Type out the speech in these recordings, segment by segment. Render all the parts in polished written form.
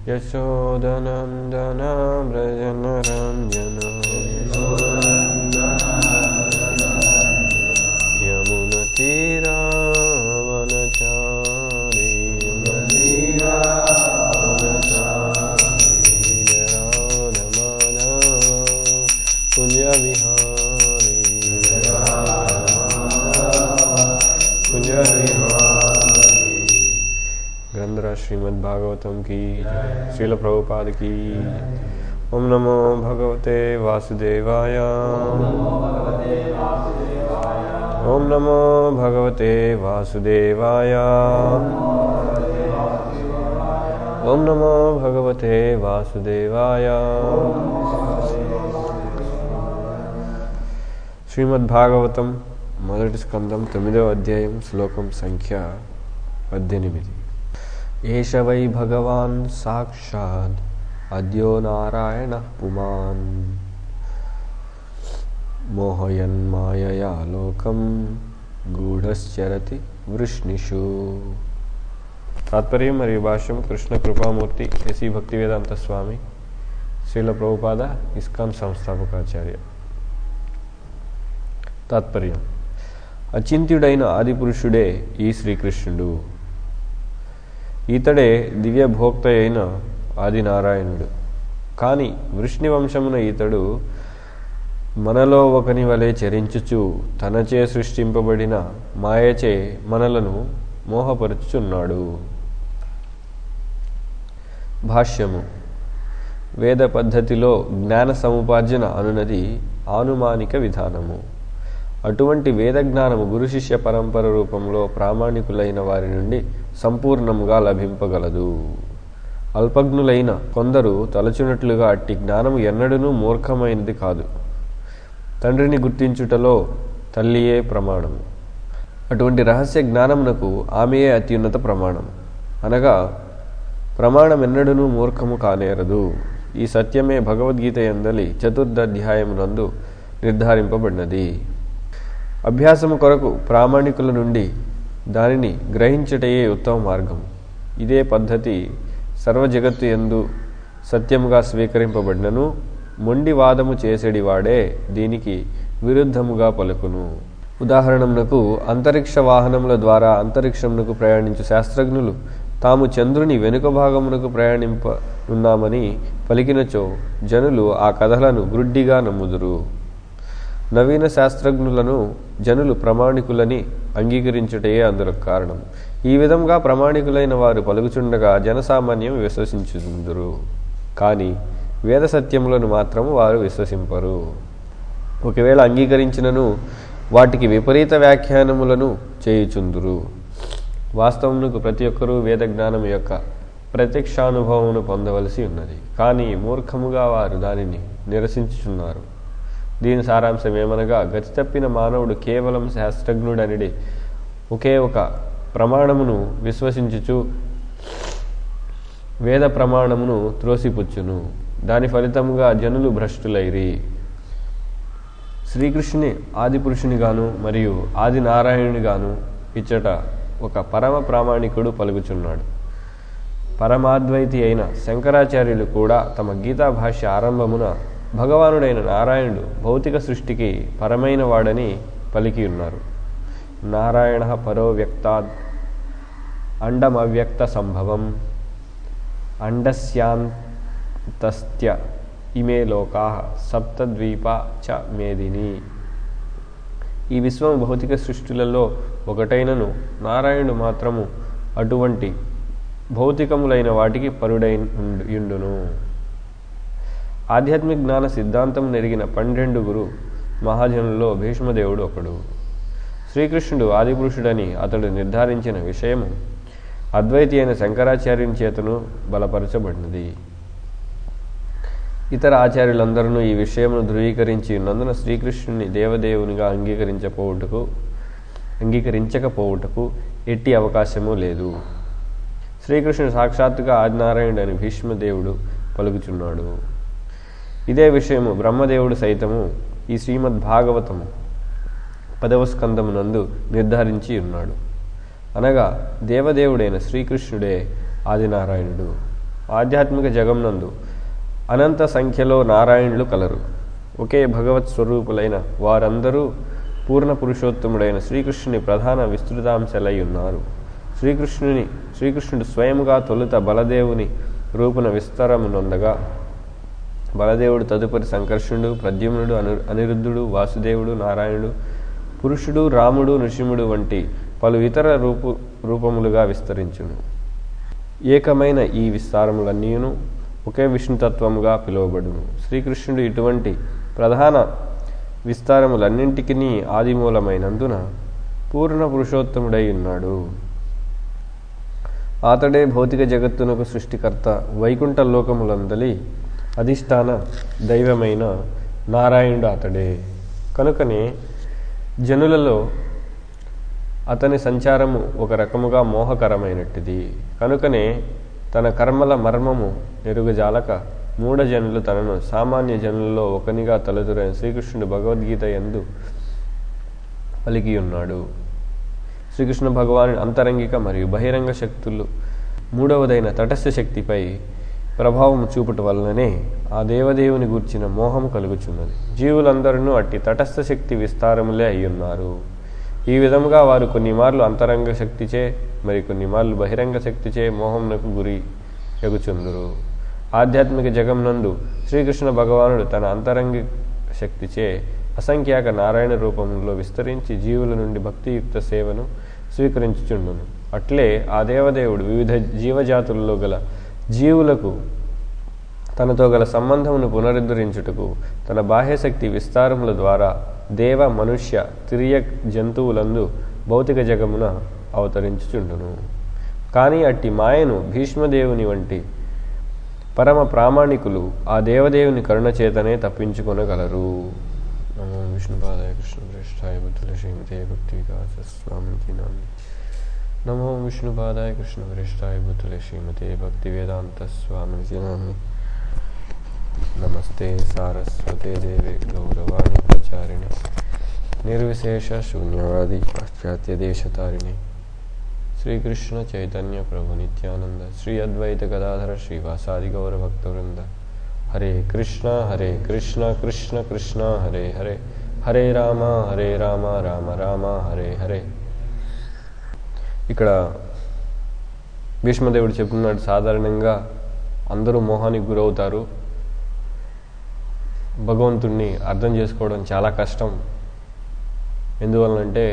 యశోదనందన వ్రజనరంజన యమునతీరావనచారి కుంజవిహారీ ग्रंथराज श्रीमद् भागवतम की श्रील प्रभुपाद की। ओम नमो भगवते वासुदेवाय। ओम नमो भगवते वासुदेवाय। ओम नमो भगवते वासुदेवाय। श्रीमद् भागवतम మొదటి స్కందం 9వ అధ్యాయం శ్లోకం సంఖ్య 18। ఏష వై భగవాన్ సాక్షాత్ అద్యో నారాయణ పుమాన్ మోహయన్ మాయయా లోకం గూఢశ్చరతి వృష్ణిషు। తాత్పర్యం మరియు భాష్యం కృష్ణ కృపామూర్తి ఎసి భక్తివేదాంత స్వామి శ్రీల ప్రభుపాద ఇస్కాన్ సంస్థాపకాచార్య। తాత్పర్యం అచింత్యుడైన ఆదిపురుషుడే ఈ శ్రీకృష్ణుడు। ఈతడే దివ్యభోక్త అయిన ఆదినారాయణుడు। కానీ వృష్ణివంశమున ఈతడు మనలో ఒకని వలె చరించుచు తనచే సృష్టింపబడిన మాయచే మనలను మోహపరుచుచున్నాడు। భాష్యము వేద పద్ధతిలో జ్ఞాన సముపార్జన అనునది ఆనుమానిక విధానము। అటువంటి వేదజ్ఞానము గురు శిష్య పరంపర రూపంలో ప్రామాణికులైన వారి నుండి సంపూర్ణముగా లభింపగలదు। అల్పజ్ఞులైన కొందరు తలచునట్లుగా అట్టి జ్ఞానము ఎన్నడూనూ మూర్ఖమైనది కాదు। తండ్రిని గుర్తించుటలో తల్లియే ప్రమాణము। అటువంటి రహస్య జ్ఞానమునకు ఆమెయే అత్యున్నత ప్రమాణం। అనగా ప్రమాణం ఎన్నడూనూ మూర్ఖము కానేరదు। ఈ సత్యమే భగవద్గీత యందలి 4వ అధ్యాయమునందు నిర్ధారింపబడినది। అభ్యాసము కొరకు ప్రామాణికుల నుండి దానిని గ్రహించుటయే ఉత్తమ మార్గం। ఇదే పద్ధతి సర్వజగత్తు యందు సత్యముగా స్వీకరింపబడినను మొండి వాదము చేసేడి వాడే దీనికి విరుద్ధముగా పలుకును। ఉదాహరణమునకు అంతరిక్ష వాహనముల ద్వారా అంతరిక్షమునకు ప్రయాణించు శాస్త్రజ్ఞులు తాము చంద్రుని వెనుక భాగమునకు ప్రయాణింపనున్నామని పలికినచో జనులు ఆ కథలను గ్రుడ్డిగా నమ్ముదురు। నవీన శాస్త్రజ్ఞులను జనులు ప్రమాణికులని అంగీకరించుటయే అందుకు కారణం। ఈ విధంగా ప్రమాణికులైన వారు పలుకుచుండగా జనసామాన్యం విశ్వసించుదురు, కానీ వేద సత్యములను మాత్రము వారు విశ్వసింపరు। ఒకవేళ అంగీకరించినను వాటికి విపరీత వ్యాఖ్యానములను చేయుచుందురు। వాస్తవమునకు ప్రతి ఒక్కరూ వేద జ్ఞానం యొక్క ప్రత్యక్షానుభవమును పొందవలసి ఉన్నది, కానీ మూర్ఖముగా వారు దానిని నిరసించుచున్నారు। దీని సారాంశం ఏమనగా గతి తప్పిన మానవుడు కేవలం శాస్త్రజ్ఞుడనిడి ఒకే ఒక ప్రమాణమును విశ్వసించుచు వేద ప్రమాణమును త్రోసిపుచ్చును। దాని ఫలితముగా జనులు భ్రష్టులైరి। శ్రీకృష్ణుని ఆదిపురుషునిగాను మరియు ఆది నారాయణునిగాను ఇచ్చట ఒక పరమ ప్రామాణికుడు పలుకుచున్నాడు। పరమాద్వైతి అయిన శంకరాచార్యులు కూడా తమ గీతా భాష్య ఆరంభమున భగవానుడైన నారాయణుడు భౌతిక సృష్టికి పరమైన వాడని పలికి ఉన్నారు। నారాయణ పరో వ్యక్తాద్ అండమవ్యక్త సంభవం అండస్యాంతస్త్య ఇమే లోకా సప్తద్వీపా చ మేదిని। ఈ విశ్వం భౌతిక సృష్టిలలో ఒకటైనను నారాయణుడు మాత్రము అటువంటి భౌతికములైన వాటికి పరుడైయుండును। ఆధ్యాత్మిక జ్ఞాన సిద్ధాంతం నెరిగిన 12 మహాజనులలో భీష్మదేవుడు ఒకడు। శ్రీకృష్ణుడు ఆదిపురుషుడని అతడు నిర్ధారించిన విషయము అద్వైతి అయిన శంకరాచార్యుని చేతను బలపరచబడినది। ఇతర ఆచార్యులందరూ ఈ విషయమును ధృవీకరించి ఉన్నందున శ్రీకృష్ణుని దేవదేవునిగా అంగీకరించకపోవుటకు ఎట్టి అవకాశము లేదు। శ్రీకృష్ణుడు సాక్షాత్తుగా ఆదినారాయణుడు అని భీష్మదేవుడు పలుకుచున్నాడు। ఇదే విషయము బ్రహ్మదేవుడు సైతము ఈ శ్రీమద్ భాగవతము 10వ స్కందమునందు నిర్ధారించి ఉన్నాడు। అనగా దేవదేవుడైన శ్రీకృష్ణుడే ఆదినారాయణుడు। ఆధ్యాత్మిక జగంనందు అనంత సంఖ్యలో నారాయణులు కలరు. ఒకే భగవత్ స్వరూపులైన వారందరూ పూర్ణ పురుషోత్తముడైన శ్రీకృష్ణుని ప్రధాన విస్తృతాంశలై ఉన్నారు. శ్రీకృష్ణుడు స్వయంగా తొలుత బలదేవుని రూపున విస్తరమునొందగా బలదేవుడు తదుపరి సంకర్షణుడు, ప్రద్యుమ్నుడు, అనిరుద్ధుడు, వాసుదేవుడు, నారాయణుడు, పురుషుడు, రాముడు, నృసింహుడు వంటి పలు ఇతర రూపములుగా విస్తరించును. ఏకమైన ఈ విస్తారములన్నీను ఒకే విష్ణుతత్వముగా పిలువబడును. శ్రీకృష్ణుడు ఇటువంటి ప్రధాన విస్తారములన్నింటికీ ఆదిమూలమైనందున పూర్ణ పురుషోత్తముడై ఉన్నాడు. అతడే భౌతిక జగత్తునకు సృష్టికర్త. వైకుంఠ లోకములందలి అధిష్టాన దైవమైన నారాయణుడు అతడే. కనుకనే జనులలో అతని సంచారము ఒక రకముగా మోహకరమైనట్టిది. కనుకనే తన కర్మల మర్మము ఎరుగజాలక మూఢజనులు తనను సామాన్య జనులలో ఒకనిగా తలెదురైన శ్రీకృష్ణుడు భగవద్గీత యందు పలికి ఉన్నాడు. శ్రీకృష్ణ భగవాను అంతరంగిక మరియు బహిరంగ శక్తులు మూడవదైన తటస్థ శక్తిపై ప్రభావం చూపుట వలననే ఆ దేవదేవుని గూర్చిన మోహము కలుగుచున్నది. జీవులందరూ అట్టి తటస్థ శక్తి విస్తారములే అయ్యున్నారు. ఈ విధముగా వారు కొన్ని మార్లు అంతరంగ శక్తిచే మరి కొన్ని మార్లు బహిరంగ శక్తిచే మోహమునకు గురి ఎగుచుందురు. ఆధ్యాత్మిక జగంనందు శ్రీకృష్ణ భగవానుడు తన అంతరంగ శక్తిచే అసంఖ్యాక నారాయణ రూపంలో విస్తరించి జీవుల నుండి భక్తియుక్త సేవను స్వీకరించుచుండును. అట్లే ఆ దేవదేవుడు వివిధ జీవజాతులలో గల జీవులకు తనతో గల సంబంధమును పునరుద్ధరించుటకు తన బాహ్యశక్తి విస్తారముల ద్వారా దేవ, మనుష్య, తిరియక్ జంతువులందు భౌతిక జగమున అవతరించుచుండును. కానీ అట్టి మాయను భీష్మదేవుని వంటి పరమ ప్రామాణికులు ఆ దేవదేవుని కరుణ చేతనే తప్పించుకొనగలరు. నమో విష్ణుపాదాయ కృష్ణప్రేష్ఠాయ బుద్ధుల శ్రీమతే భక్తి వికాసస్వామికి నమః. నమో విష్ణుపాదాయ కృష్ణప్రేష్ఠాయ బుద్ధుల శ్రీమతే భక్తి వేదాంత స్వామికి నమః. నమస్తే సారస్వతే దేవే గౌరవాణి ప్రచారిణి నిర్విశేష శూన్యవాది పాశ్చాత్య దేశతారిణి శ్రీకృష్ణ చైతన్య ప్రభు నిత్యానంద శ్రీ అద్వైత గదాధర శ్రీవాసాది గౌరభక్తవృంద. హరే కృష్ణ కృష్ణ కృష్ణ హరే హరే, హరే రామ రామ రామ హరే హరే. ఇక్కడ భీష్మదేవుడు చెప్తున్నాడు, సాధారణంగా అందరూ మోహానికి గురవుతారు. భగవంతుణ్ణి అర్థం చేసుకోవడం చాలా కష్టం. ఎందువలనంటే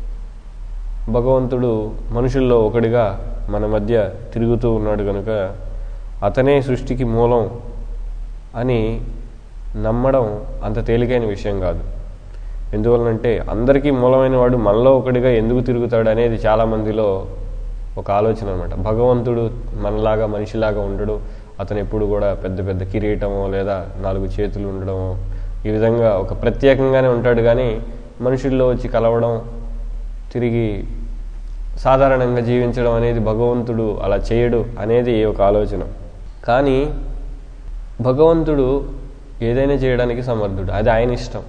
భగవంతుడు మనుషుల్లో ఒకడిగా మన మధ్య తిరుగుతూ ఉన్నాడు కనుక అతనే సృష్టికి మూలం అని నమ్మడం అంత తేలికైన విషయం కాదు. ఎందువలనంటే అందరికీ మూలమైన వాడు మనలో ఒకడిగా ఎందుకు తిరుగుతాడు అనేది చాలామందిలో ఒక ఆలోచన అనమాట. భగవంతుడు మనలాగా మనిషిలాగా ఉండడు, అతను ఎప్పుడు కూడా పెద్ద పెద్ద కిరీటమో లేదా 4 చేతులు ఉండడమో ఈ విధంగా ఒక ప్రత్యేకంగానే ఉంటాడు. కానీ మనుషుల్లో వచ్చి కలవడం, తిరిగి సాధారణంగా జీవించడం అనేది భగవంతుడు అలా చేయడు అనేది ఒక ఆలోచన. కానీ భగవంతుడు ఏదైనా చేయడానికి సమర్థుడు, అది ఆయన ఇష్టం.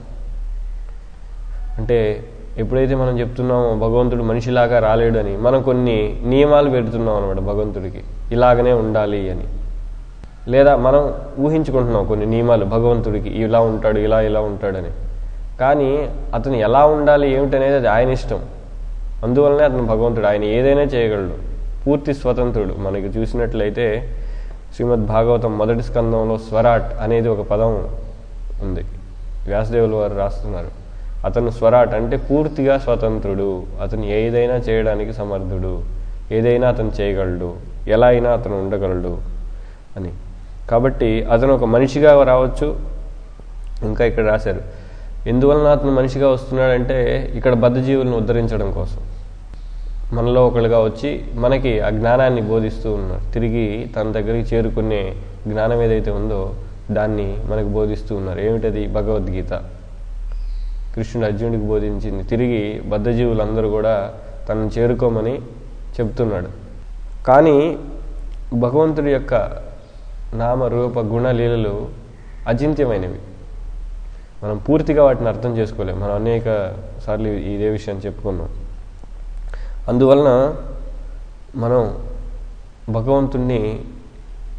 అంటే ఎప్పుడైతే మనం చెప్తున్నామో భగవంతుడు మనిషిలాగా రాలేడు అని, మనం కొన్ని నియమాలు పెడుతున్నాం అనమాట భగవంతుడికి, ఇలాగనే ఉండాలి అని. లేదా మనం ఊహించుకుంటున్నాం కొన్ని నియమాలు భగవంతుడికి, ఇలా ఉంటాడు ఇలా ఉంటాడని. కానీ అతను ఎలా ఉండాలి ఏమిటనేది అది ఆయన ఇష్టం. అందువల్లనే అతను భగవంతుడు, ఆయన ఏదైనా చేయగలడు, పూర్తి స్వతంత్రుడు. మనకి చూసినట్లయితే శ్రీమద్ భాగవతం 1వ స్కందంలో స్వరాట్ అనేది ఒక పదం ఉంది. వ్యాసదేవులు వారు రాస్తున్నారు, అతను స్వరాట్ అంటే పూర్తిగా స్వతంత్రుడు, అతను ఏదైనా చేయడానికి సమర్థుడు, ఏదైనా అతను చేయగలడు, ఎలా అయినా అతను ఉండగలడు అని. కాబట్టి అతను ఒక మనిషిగా రావచ్చు. ఇంకా ఇక్కడ రాశారు, ఎందువలన అతను మనిషిగా వస్తున్నాడంటే ఇక్కడ బద్ధజీవులను ఉద్ధరించడం కోసం మనలో ఒకళ్ళుగా వచ్చి మనకి ఆ జ్ఞానాన్ని బోధిస్తూ ఉన్నారు. తిరిగి తన దగ్గరికి చేరుకునే జ్ఞానం ఏదైతే ఉందో దాన్ని మనకు బోధిస్తూ ఉన్నారు. ఏమిటది? భగవద్గీత. కృష్ణుడు అర్జునుడికి బోధించింది తిరిగి బద్ధజీవులందరూ కూడా తనను చేరుకోమని చెప్తున్నాడు. కానీ భగవంతుడి యొక్క నామ రూప గుణ లీలలు అచింత్యమైనవి. మనం పూర్తిగా వాటిని అర్థం చేసుకోలేం. మనం అనేక సార్లు ఇదే విషయాన్ని చెప్పుకున్నాం. అందువలన మనం భగవంతుణ్ణి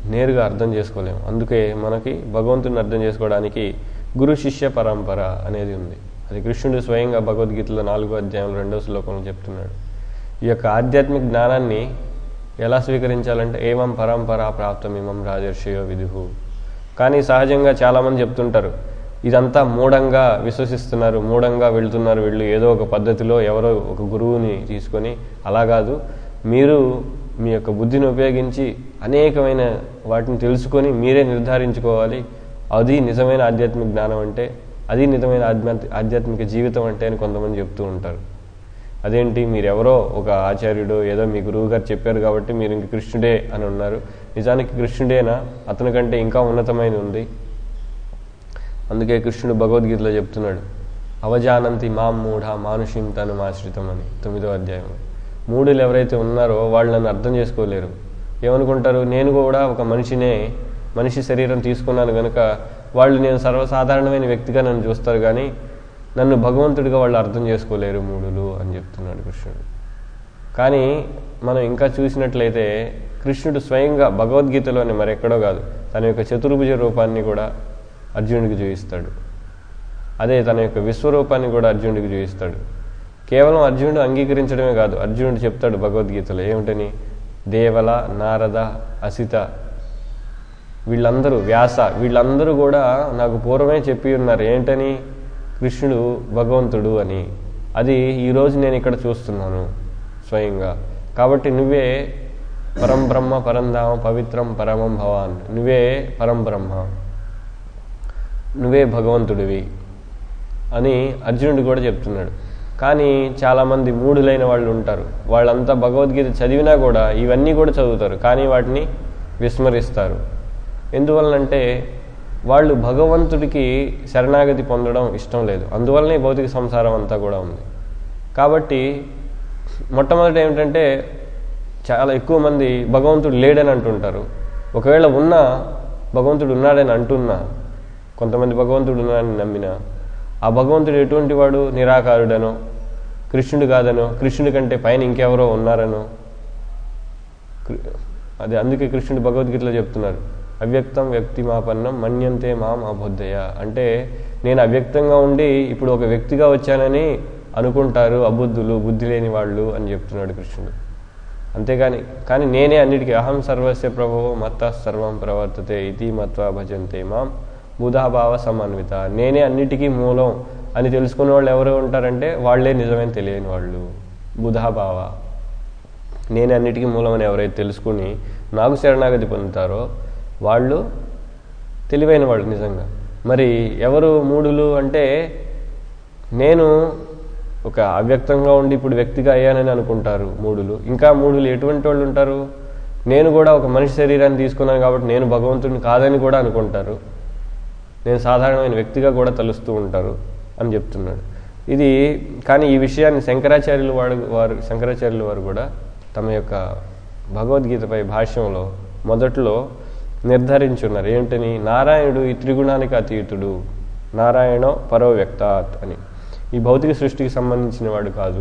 నేరుగా అర్థం చేసుకోలేము. అందుకే మనకి భగవంతుని అర్థం చేసుకోవడానికి గురు శిష్య పరంపర అనేది ఉంది. అది కృష్ణుడు స్వయంగా భగవద్గీతలో 4వ అధ్యాయంలో 2వ శ్లోకంలో చెప్తున్నాడు. ఈ యొక్క ఆధ్యాత్మిక జ్ఞానాన్ని ఎలా స్వీకరించాలంటే ఏమం పరంపరా ప్రాప్తమిమం రాజర్షయో విదుహు. కానీ సహజంగా చాలామంది చెప్తుంటారు, ఇదంతా మూఢంగా విశ్వసిస్తున్నారు, మూఢంగా వెళ్తున్నారు వీళ్ళు, ఏదో ఒక పద్ధతిలో ఎవరో ఒక గురువుని తీసుకొని. అలా కాదు, మీరు మీ యొక్క బుద్ధిని ఉపయోగించి అనేకమైన వాటిని తెలుసుకొని మీరే నిర్ధారించుకోవాలి. అది నిజమైన ఆధ్యాత్మిక జ్ఞానం అంటే, అది నిజమైన ఆధ్యాత్మిక జీవితం అంటే అని కొంతమంది చెప్తూ ఉంటారు. అదేంటి, మీరెవరో ఒక ఆచార్యుడు ఏదో మీ గురువు గారు చెప్పారు కాబట్టి మీరు ఇంక కృష్ణుడే అని ఉన్నారు. నిజానికి కృష్ణుడేనా? అతని కంటే ఇంకా ఉన్నతమైన ఉంది. అందుకే కృష్ణుడు భగవద్గీతలో చెప్తున్నాడు, అవజానంతి మాం మూఢ మానుషిం తను ఆశ్రితం అని 9వ అధ్యాయంలో. మూఢులు ఎవరైతే ఉన్నారో వాళ్ళు నన్ను అర్థం చేసుకోలేరు. ఏమనుకుంటారు, నేను కూడా ఒక మనిషి శరీరం తీసుకున్నాను కనుక వాళ్ళు నేను సర్వసాధారణమైన వ్యక్తిగా నన్ను చూస్తారు, కానీ నన్ను భగవంతుడిగా వాళ్ళు అర్థం చేసుకోలేరు మూఢులు అని చెప్తున్నాడు కృష్ణుడు. కానీ మనం ఇంకా చూసినట్లయితే కృష్ణుడు స్వయంగా భగవద్గీతలోనే మరెక్కడో కాదు, తన యొక్క చతుర్భుజ రూపాన్ని కూడా అర్జునుడికి చూపిస్తాడు. అదే తన యొక్క విశ్వరూపాన్ని కూడా అర్జునుడికి చూపిస్తాడు. కేవలం అర్జునుడు అంగీకరించడమే కాదు, అర్జునుడు చెప్తాడు భగవద్గీతలో ఏమిటని, దేవల, నారద, అసిత, వీళ్ళందరూ, వ్యాస, వీళ్ళందరూ కూడా నాకు పూర్వమే చెప్పి ఉన్నారు ఏంటని, కృష్ణుడు భగవంతుడు అని. అది ఈరోజు నేను ఇక్కడ చూస్తున్నాను స్వయంగా. కాబట్టి నువ్వే పరంబ్రహ్మ పరంధామ పవిత్రం పరమం భవాన్, నువ్వే పరంబ్రహ్మ, నువ్వే భగవంతుడివి అని అర్జునుడు కూడా చెప్తున్నాడు. కానీ చాలామంది మూఢులైన వాళ్ళు ఉంటారు, వాళ్ళంతా భగవద్గీత చదివినా కూడా ఇవన్నీ కూడా చదువుతారు, కానీ వాటిని విస్మరిస్తారు. ఎందువలనంటే వాళ్ళు భగవంతుడికి శరణాగతి పొందడం ఇష్టం లేదు. అందువల్లనే భౌతిక సంసారం అంతా కూడా ఉంది. కాబట్టి మొట్టమొదటి ఏమిటంటే చాలా ఎక్కువ మంది భగవంతుడు లేడని అంటుంటారు. ఒకవేళ ఉన్నా భగవంతుడు ఉన్నాడని అంటున్నా, కొంతమంది భగవంతుడు ఉన్నాడని నమ్మినా, ఆ భగవంతుడు ఎటువంటి వాడు, నిరాకారుడనో, కృష్ణుడు కాదనో, కృష్ణుడి కంటే పైన ఇంకెవరో ఉన్నారనో. అదే అందుకే కృష్ణుడు భగవద్గీతలో చెప్తున్నారు, అవ్యక్తం వ్యక్తిమాపన్నం మన్యంతే మాం అబుద్ధయ. అంటే నేను అవ్యక్తంగా ఉండి ఇప్పుడు ఒక వ్యక్తిగా వచ్చానని అనుకుంటారు అబుద్ధులు, బుద్ధి లేని వాళ్ళు అని చెప్తున్నాడు కృష్ణుడు. కానీ నేనే అన్నిటికీ అహం సర్వస్య ప్రభువో మత్త సర్వం ప్రవర్తతే ఇతి మత్వా భజంతే మాం బుధాభావ సమన్విత. నేనే అన్నిటికీ మూలం అని తెలుసుకునే వాళ్ళు ఎవరు ఉంటారంటే వాళ్ళే నిజమైన తెలియని వాళ్ళు. బుధాభావ, నేనే అన్నిటికీ మూలం అని ఎవరైతే తెలుసుకుని నాకు శరణాగతి పొందుతారో వాళ్ళు తెలివైన వాళ్ళు నిజంగా. మరి ఎవరు మూఢులు అంటే, నేను ఒక అవ్యక్తంగా ఉండి ఇప్పుడు వ్యక్తిగా అయ్యానని అనుకుంటారు మూఢులు. ఇంకా మూఢులు ఎటువంటి వాళ్ళు ఉంటారు, నేను కూడా ఒక మనిషి శరీరాన్ని తీసుకున్నాను కాబట్టి నేను భగవంతుడిని కాదని కూడా అనుకుంటారు, నేను సాధారణమైన వ్యక్తిగా కూడా తలుస్తూ ఉంటారు అని చెప్తున్నాడు. ఇది కానీ ఈ విషయాన్ని శంకరాచార్యులు వారు కూడా తమ యొక్క భగవద్గీతపై భాష్యంలో మొదట్లో నిర్ధారించున్నారు. ఏమిటని, నారాయణుడు ఈ త్రిగుణానికి అతీతుడు, నారాయణో పరో వ్యక్తాత్ అని. ఈ భౌతిక సృష్టికి సంబంధించిన వాడు కాదు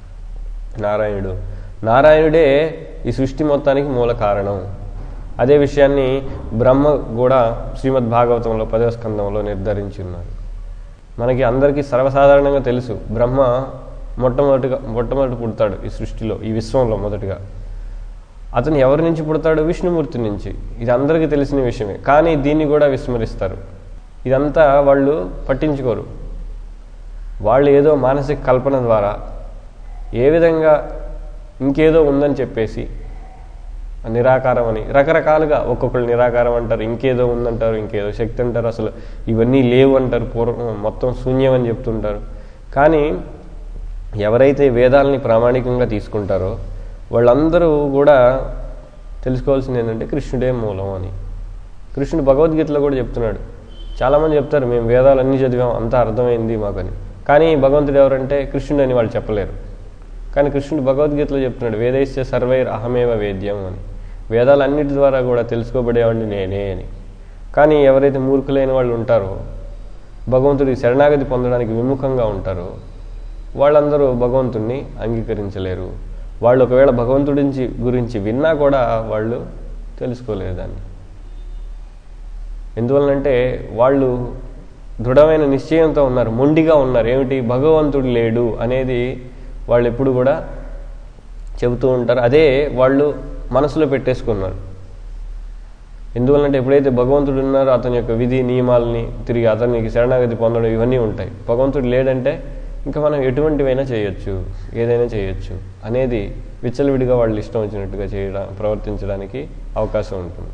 నారాయణుడే ఈ సృష్టి మొత్తానికి మూల కారణం. అదే విషయాన్ని బ్రహ్మ కూడా శ్రీమద్ భాగవతంలో 10వ స్కందంలో నిర్ధారించి ఉన్నారు. మనకి అందరికీ సర్వసాధారణంగా తెలుసు, బ్రహ్మ మొట్టమొదటి పుడతాడు ఈ సృష్టిలో, ఈ విశ్వంలో మొదటిగా. అతను ఎవరి నుంచి పుడతాడు? విష్ణుమూర్తి నుంచి. ఇది అందరికీ తెలిసిన విషయమే, కానీ దీన్ని కూడా విస్మరిస్తారు. ఇదంతా వాళ్ళు పట్టించుకోరు. వాళ్ళు ఏదో మానసిక కల్పన ద్వారా ఏ విధంగా ఇంకేదో ఉందని చెప్పేసి నిరాకారం అని రకరకాలుగా, ఒక్కొక్కరు నిరాకారం అంటారు, ఇంకేదో ఉందంటారు, ఇంకేదో శక్తి అంటారు, అసలు ఇవన్నీ లేవు అంటారు, మొత్తం శూన్యం అని చెప్తుంటారు. కానీ ఎవరైతే వేదాలని ప్రామాణికంగా తీసుకుంటారో వాళ్ళందరూ కూడా తెలుసుకోవాల్సింది ఏంటంటే కృష్ణుడే మూలం అని. కృష్ణుడు భగవద్గీతలో కూడా చెప్తున్నాడు. చాలామంది చెప్తారు మేము వేదాలన్నీ చదివాం, అంతా అర్థమైంది మాకని. కానీ భగవంతుడు ఎవరంటే కృష్ణుడు అని వాళ్ళు చెప్పలేరు. కానీ కృష్ణుడు భగవద్గీతలో చెప్తున్నాడు, వేదైశ్చ సర్వైర్ అహమేవ వేద్యం అని. వేదాలన్నిటి ద్వారా కూడా తెలుసుకోబడేవాడిని నేనే అని. కానీ ఎవరైతే మూర్ఖులైన వాళ్ళు ఉంటారో, భగవంతుడికి శరణాగతి పొందడానికి విముఖంగా ఉంటారో వాళ్ళందరూ భగవంతుడిని అంగీకరించలేరు. వాళ్ళు ఒకవేళ భగవంతుడి గురించి విన్నా కూడా వాళ్ళు తెలుసుకోలేరు దాన్ని. ఎందువలనంటే వాళ్ళు దృఢమైన నిశ్చయంతో ఉన్నారు, మొండిగా ఉన్నారు. ఏమిటి? భగవంతుడు లేడు అనేది వాళ్ళు ఎప్పుడు కూడా చెబుతూ ఉంటారు. అదే వాళ్ళు మనసులో పెట్టేసుకున్నారు. ఎందువల్లంటే ఎప్పుడైతే భగవంతుడు ఉన్నారో అతని యొక్క విధి నియమాలని తిరిగి అతనికి శరణాగతి పొందడం ఇవన్నీ ఉంటాయి. భగవంతుడు లేడంటే ఇంకా మనం ఎటువంటివైనా చేయొచ్చు, ఏదైనా చేయొచ్చు అనేది విచ్చలవిడిగా వాళ్ళు ఇష్టం వచ్చినట్టుగా ప్రవర్తించడానికి అవకాశం ఉంటుంది.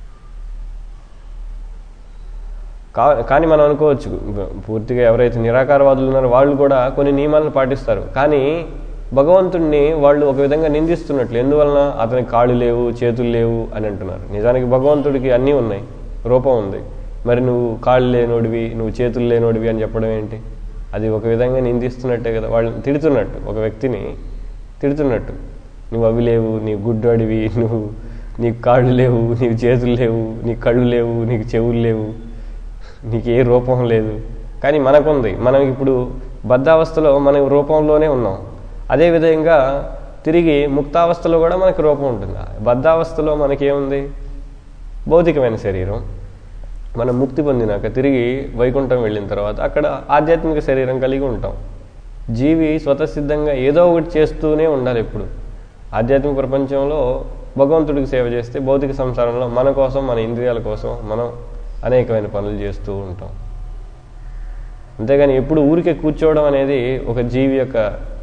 కానీ మనం అనుకోవచ్చు, పూర్తిగా ఎవరైతే నిరాకారవాదులు ఉన్నారో వాళ్ళు కూడా కొన్ని నియమాలను పాటిస్తారు. కానీ భగవంతుడిని వాళ్ళు ఒక విధంగా నిందిస్తున్నట్లు. ఎందువలన? అతనికి కాళ్ళు లేవు, చేతులు లేవు అని అంటున్నారు. నిజానికి భగవంతుడికి అన్నీ ఉన్నాయి, రూపం ఉంది. మరి నువ్వు కాళ్ళు లేనోడివి, నువ్వు చేతులు లేనోడివి అని చెప్పడం ఏంటి? అది ఒక విధంగా నిందిస్తున్నట్టే కదా, వాళ్ళని తిడుతున్నట్టు, ఒక వ్యక్తిని తిడుతున్నట్టు. నువ్వు అవి లేవు, నీ గుడ్డోడివి, నీకు కాళ్ళు లేవు, నీకు చేతులు లేవు, నీకు కళ్ళు లేవు, నీకు చెవులు లేవు, నీకు ఏ రూపం లేదు. కానీ మనకుంది. మనం ఇప్పుడు బద్ధావస్థలో మన రూపంలోనే ఉన్నాం. అదేవిధంగా తిరిగి ముక్తావస్థలో కూడా మనకు రూపం ఉంటుంది. బద్ధావస్థలో మనకేముంది? భౌతికమైన శరీరం. మనం ముక్తి పొందినాక తిరిగి వైకుంఠం వెళ్ళిన తర్వాత అక్కడ ఆధ్యాత్మిక శరీరం కలిగి ఉంటాం. జీవి స్వతసిద్ధంగా ఏదో ఒకటి చేస్తూనే ఉండాలి ఎప్పుడు. ఆధ్యాత్మిక ప్రపంచంలో భగవంతుడికి సేవ చేస్తే, భౌతిక సంసారంలో మన కోసం, మన ఇంద్రియాల కోసం మనం అనేకమైన పనులు చేస్తూ ఉంటాం. అంతేగాని ఎప్పుడు ఊరికే కూర్చోవడం అనేది ఒక జీవి యొక్క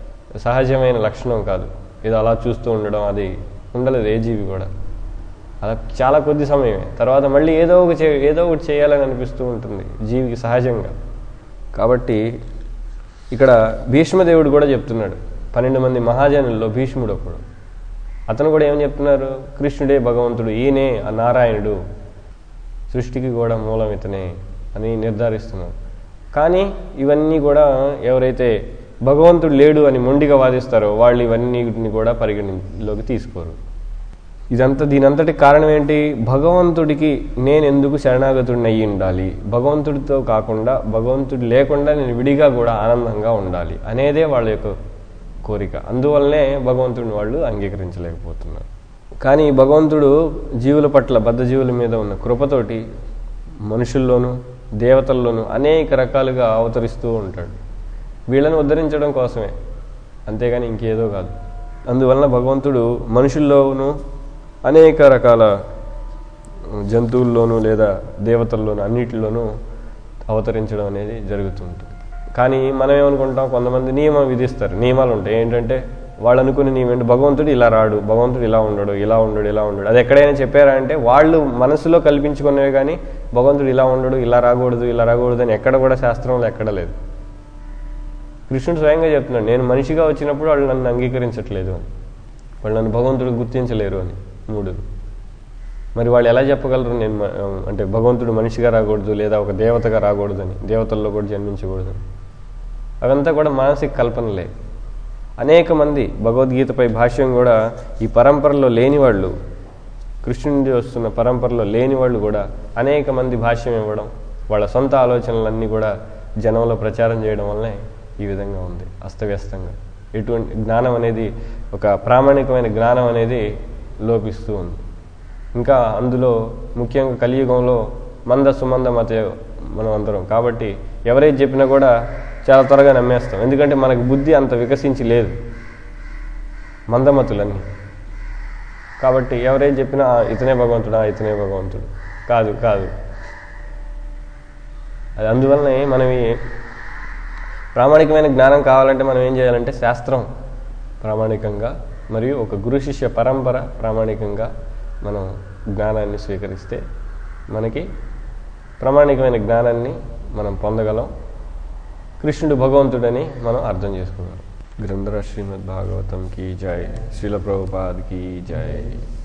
సహజమైన లక్షణం కాదు. ఇది అలా చూస్తూ ఉండడం అది ఉండలేదు ఏ జీవి కూడా. అలా చాలా కొద్ది సమయమే, తర్వాత మళ్ళీ ఏదో ఒకటి చేయాలని అనిపిస్తూ ఉంటుంది జీవికి సహజంగా. కాబట్టి ఇక్కడ భీష్మదేవుడు కూడా చెప్తున్నాడు. 12 మంది మహాజనుల్లో భీష్ముడు ఒకడు. అతను కూడా ఏమని చెప్తున్నారు? కృష్ణుడే భగవంతుడు, ఈయనే ఆ నారాయణుడు, సృష్టికి కూడా మూలం ఇతనే అని నిర్ధారిస్తున్నారు. కానీ ఇవన్నీ కూడా ఎవరైతే భగవంతుడు లేడు అని మొండిగా వాదిస్తారో వాళ్ళు ఇవన్నీ కూడా పరిగణలోకి తీసుకోరు. దీనంతటి కారణం ఏంటి? భగవంతుడికి నేను ఎందుకు శరణాగతుడిని అయ్యి ఉండాలి, భగవంతుడితో కాకుండా భగవంతుడు లేకుండా నేను విడిగా కూడా ఆనందంగా ఉండాలి అనేదే వాళ్ళ యొక్క కోరిక. అందువల్లనే భగవంతుడిని వాళ్ళు అంగీకరించలేకపోతున్నారు. కానీ భగవంతుడు జీవుల పట్ల, బద్ధజీవుల మీద ఉన్న కృపతోటి మనుషుల్లోనూ దేవతల్లోనూ అనేక రకాలుగా అవతరిస్తూ ఉంటాడు. వీళ్ళని ఉద్ధరించడం కోసమే, అంతేగాని ఇంకేదో కాదు. అందువలన భగవంతుడు మనుషుల్లోనూ అనేక రకాల జంతువుల్లోనూ లేదా దేవతల్లోనూ అన్నిటిలోనూ అవతరించడం అనేది జరుగుతుంటుంది. కానీ మనం ఏమనుకుంటాం, కొంతమంది నియమం విధిస్తారు, నియమాలు ఉంటాయి. ఏంటంటే వాళ్ళు అనుకుని నీవేంటి, భగవంతుడు ఇలా రాడు, భగవంతుడు ఇలా ఉండడు, ఇలా ఉండడు, ఇలా ఉండడు. అది ఎక్కడైనా చెప్పారా అంటే వాళ్ళు మనసులో కల్పించుకునేవి. కానీ భగవంతుడు ఇలా ఉండడు, ఇలా రాకూడదు, ఇలా రాకూడదు అని ఎక్కడ కూడా శాస్త్రంలో ఎక్కడ లేదు. కృష్ణుడు స్వయంగా చెప్తున్నాడు, నేను మనిషిగా వచ్చినప్పుడు వాళ్ళు నన్ను అంగీకరించట్లేదు అని, వాళ్ళు నన్ను భగవంతుడు గుర్తించలేరు అని. 3 మరి వాళ్ళు ఎలా చెప్పగలరు నేను అంటే భగవంతుడు మనిషిగా రాకూడదు లేదా ఒక దేవతగా రాకూడదని, దేవతల్లో కూడా జన్మించకూడదని? అవంతా కూడా మానసిక కల్పనలే. అనేక మంది భగవద్గీతపై భాష్యం కూడా ఈ పరంపరలో లేని వాళ్ళు, కృష్ణుడి నుండి వస్తున్న పరంపరలో లేని వాళ్ళు కూడా అనేక మంది భాష్యం ఇవ్వడం, వాళ్ళ సొంత ఆలోచనలన్నీ కూడా జనంలో ప్రచారం చేయడం వల్లనే ఈ విధంగా ఉంది అస్తవ్యస్తంగా. ఎటువంటి జ్ఞానం అనేది, ఒక ప్రామాణికమైన జ్ఞానం అనేది లోపిస్తూ ఉంది. ఇంకా అందులో ముఖ్యంగా కలియుగంలో మంద సుమంద మత మనం అందరం. కాబట్టి ఎవరైతే చెప్పినా కూడా చాలా త్వరగా నమ్మేస్తాం. ఎందుకంటే మనకు బుద్ధి అంత వికసించి లేదు, మందమతులన్నీ. కాబట్టి ఎవరైతే చెప్పినా ఇతనే భగవంతుడా, ఇతనే భగవంతుడు కాదు కాదు. అది అందువల్లనే మనం ప్రామాణికమైన జ్ఞానం కావాలంటే మనం ఏం చేయాలంటే శాస్త్రం ప్రామాణికంగా మరియు ఒక గురు శిష్య పరంపర ప్రామాణికంగా మనం జ్ఞానాన్ని స్వీకరిస్తే మనకి ప్రామాణికమైన జ్ఞానాన్ని మనం పొందగలం. కృష్ణుడు భగవంతుడని మనం అర్థం చేసుకోగలం. గ్రంథరాజ్ శ్రీమద్ భాగవతం కీ జై, శ్రీల ప్రభుపాద్ కీ జై.